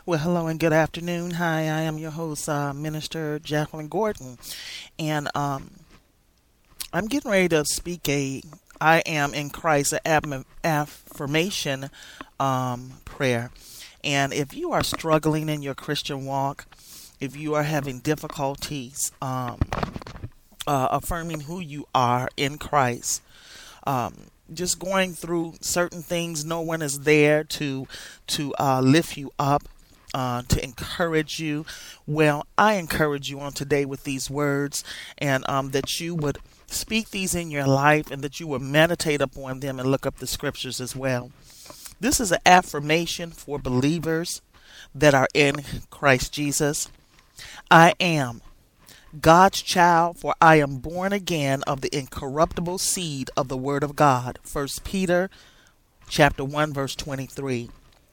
Well, hello and good afternoon. Hi, I am your host, Minister Jacqueline Gordon, and I'm getting ready to speak a I am in Christ affirmation prayer. And if you are struggling in your Christian walk, if you are having difficulties affirming who you are in Christ, just going through certain things, no one is there to lift you up, to encourage you. Well, I encourage you on today with these words, and that you would speak these in your life, and that you would meditate upon them and look up the scriptures as well. This is an affirmation for believers that are in Christ Jesus. I am God's child, for I am born again of the incorruptible seed of the Word of God. 1 Peter chapter 1 verse 23.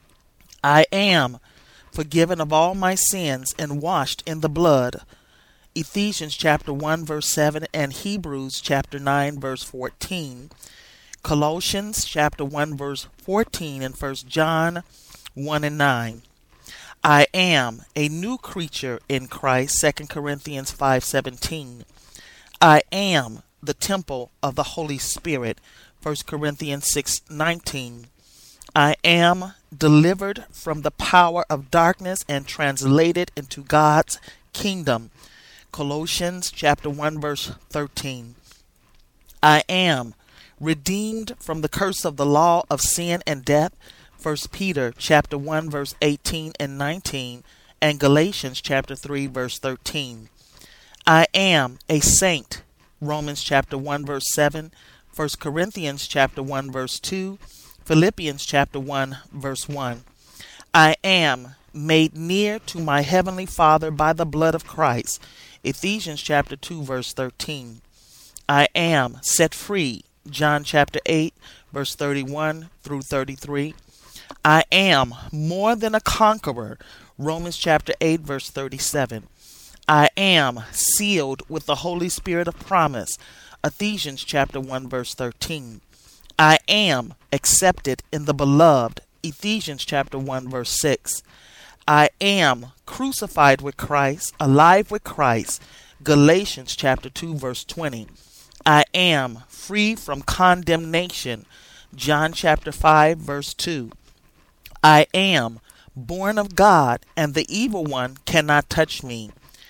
I am forgiven of all my sins and washed in the blood. Ephesians chapter 1 verse 7 and Hebrews chapter 9 verse 14. Colossians chapter 1 verse 14 and 1 John 1 and 9. I am a new creature in Christ, 2 Corinthians 5:17. I am the temple of the Holy Spirit, 1 Corinthians 6:19. I am delivered from the power of darkness and translated into God's kingdom, Colossians chapter 1 verse 13. I am redeemed from the curse of the law of sin and death, 1 Peter chapter 1 verse 18 and 19, and Galatians chapter 3 verse 13. I am a saint, Romans chapter 1 verse 7, 1 Corinthians chapter 1 verse 2, Philippians chapter 1 verse 1. I am made near to my heavenly Father by the blood of Christ, Ephesians chapter 2 verse 13. I am set free, John chapter 8 verse 31 through 33. I am more than a conqueror, Romans chapter 8 verse 37. I am sealed with the Holy Spirit of promise, Ephesians chapter 1 verse 13. I am accepted in the beloved, Ephesians chapter 1 verse 6. I am crucified with Christ, alive with Christ, Galatians chapter 2 verse 20. I am free from condemnation, John chapter 5 verse 2. I am born of God, and the evil one cannot touch me.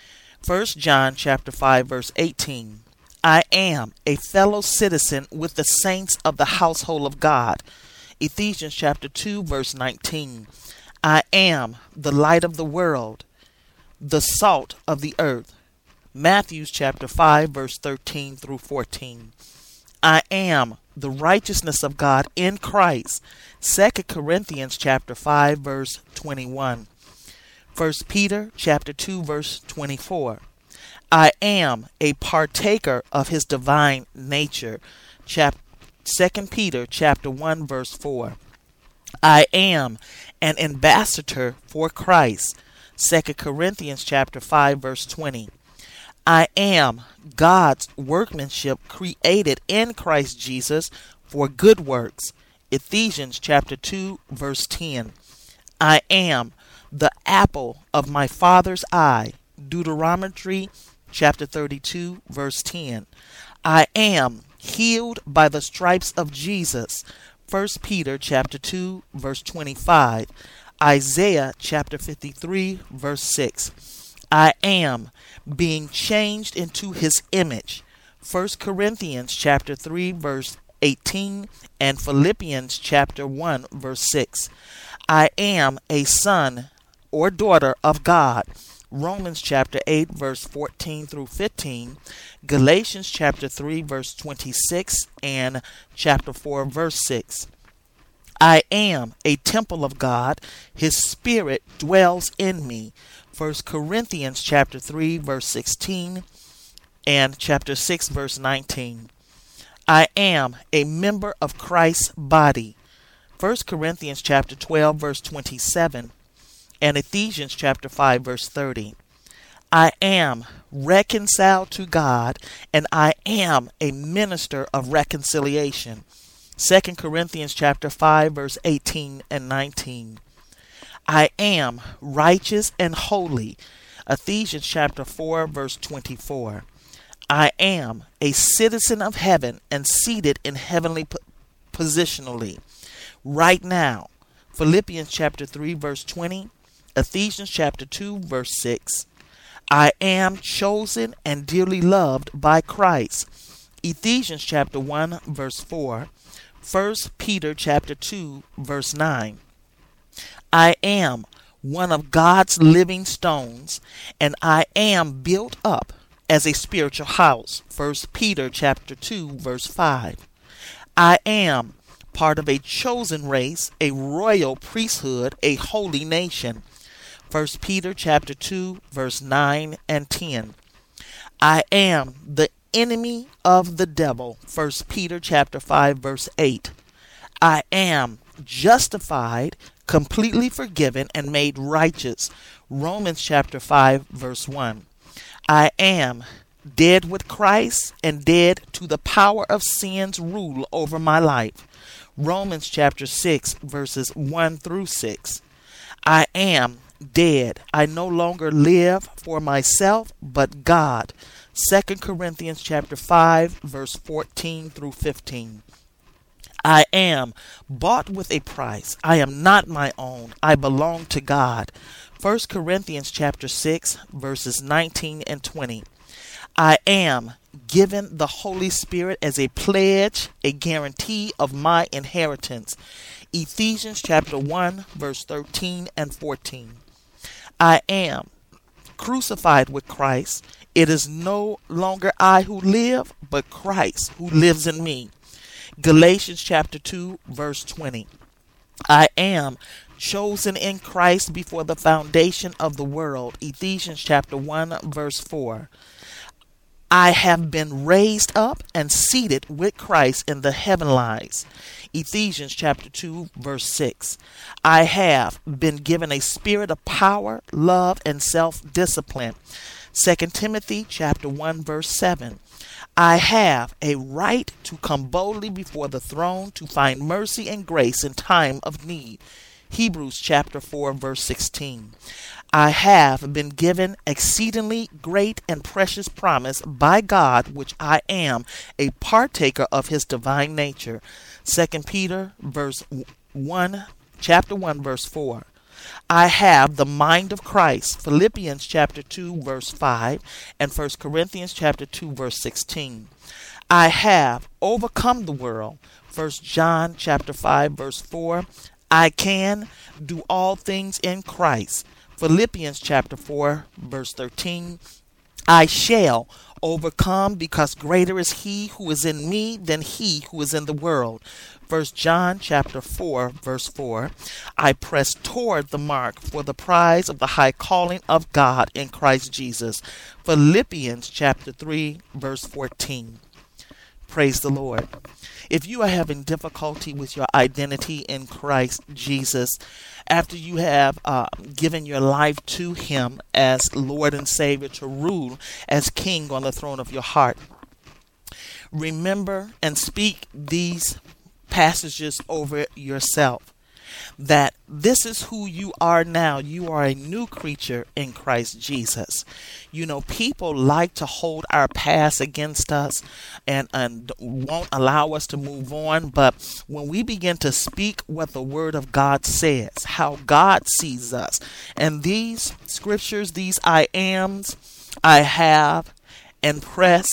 1 John chapter 5 verse 18. I am a fellow citizen with the saints of the household of God. Ephesians chapter 2 verse 19. I am the light of the world, the salt of the earth. Matthew chapter 5 verse 13 through 14. I am the righteousness of God in Christ. 2 Corinthians chapter 5 verse 21. 1 Peter chapter 2 verse 24. I am a partaker of his divine nature. 2 Peter chapter 1 verse 4. I am an ambassador for Christ. 2 Corinthians chapter 5 verse 20. I am God's workmanship created in Christ Jesus for good works. Ephesians chapter 2 verse 10. I am the apple of my Father's eye. Deuteronomy chapter 32 verse 10. I am healed by the stripes of Jesus. 1 Peter chapter 2 verse 25. Isaiah chapter 53 verse 6. I am being changed into his image. 1 Corinthians chapter 3 verse 18 and Philippians chapter 1 verse 6. I am a son or daughter of God. Romans chapter 8 verse 14 through 15, Galatians chapter 3 verse 26 and chapter 4 verse 6. I am a temple of God. His spirit dwells in me. 1 Corinthians chapter 3 verse 16 and chapter 6 verse 19. I am a member of Christ's body. 1 Corinthians chapter 12 verse 27 and Ephesians chapter 5 verse 30. I am reconciled to God, and I am a minister of reconciliation. 2 Corinthians chapter 5 verse 18 and 19. I am righteous and holy. Ephesians chapter 4, verse 24. I am a citizen of heaven and seated in heavenly positionally right now. Philippians chapter 3, verse 20. Ephesians chapter 2, verse 6. I am chosen and dearly loved by Christ. Ephesians chapter 1, verse 4. 1 Peter chapter 2, verse 9. I am one of God's living stones, and I am built up as a spiritual house. 1 Peter chapter 2, verse 5. I am part of a chosen race, a royal priesthood, a holy nation. 1 Peter chapter 2, verse 9 and 10. I am the enemy of the devil. 1 Peter chapter 5, verse 8. I am justified, completely forgiven, and made righteous. Romans chapter 5, verse 1. I am dead with Christ and dead to the power of sin's rule over my life. Romans chapter 6, verses 1 through 6. I am dead. I no longer live for myself, but God. 2 Corinthians chapter 5, verse 14 through 15. I am bought with a price. I am not my own. I belong to God. 1 Corinthians chapter 6, verses 19 and 20. I am given the Holy Spirit as a pledge, a guarantee of my inheritance. Ephesians chapter 1, verse 13 and 14. I am crucified with Christ. It is no longer I who live, but Christ who lives in me. Galatians chapter 2, verse 20. I am chosen in Christ before the foundation of the world. Ephesians chapter 1, verse 4. I have been raised up and seated with Christ in the heavenlies. Ephesians chapter 2, verse 6. I have been given a spirit of power, love, and self-discipline. 2 Timothy chapter 1, verse 7. I have a right to come boldly before the throne to find mercy and grace in time of need. Hebrews chapter 4, verse 16. I have been given exceedingly great and precious promise by God, which I am a partaker of his divine nature. 2 Peter chapter 1, verse 4. I have the mind of Christ. Philippians chapter 2, verse 5, and 1 Corinthians chapter 2, verse 16. I have overcome the world. 1 John chapter 5, verse 4. I can do all things in Christ. Philippians chapter 4, verse 13. I shall overcome because greater is he who is in me than he who is in the world. 1 John chapter 4, verse 4. I press toward the mark for the prize of the high calling of God in Christ Jesus. Philippians chapter 3, verse 14. Praise the Lord. If you are having difficulty with your identity in Christ Jesus, after you have given your life to him as Lord and Savior to rule as King on the throne of your heart, remember and speak these passages over yourself, that this is who you are now. You are a new creature in Christ Jesus. You know, people like to hold our past against us and won't allow us to move on. But when we begin to speak what the Word of God says, how God sees us, and these scriptures, these I ams, I have, and press,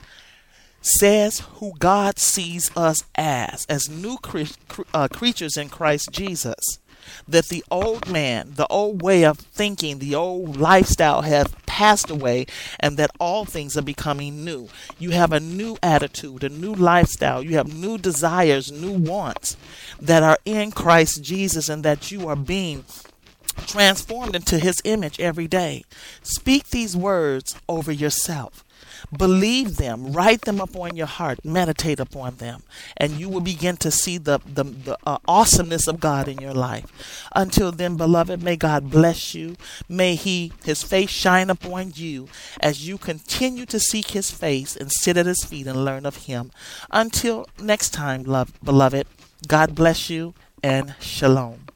says who God sees us as new creatures in Christ Jesus. That the old man, the old way of thinking, the old lifestyle has passed away, and that all things are becoming new. You have a new attitude, a new lifestyle. You have new desires, new wants that are in Christ Jesus, and that you are being transformed into his image every day. Speak these words over yourself. Believe them, write them upon your heart, meditate upon them, and you will begin to see the awesomeness of God in your life. Until then, beloved, may God bless you. May his face shine upon you as you continue to seek his face and sit at his feet and learn of him. Until next time, beloved, God bless you and shalom.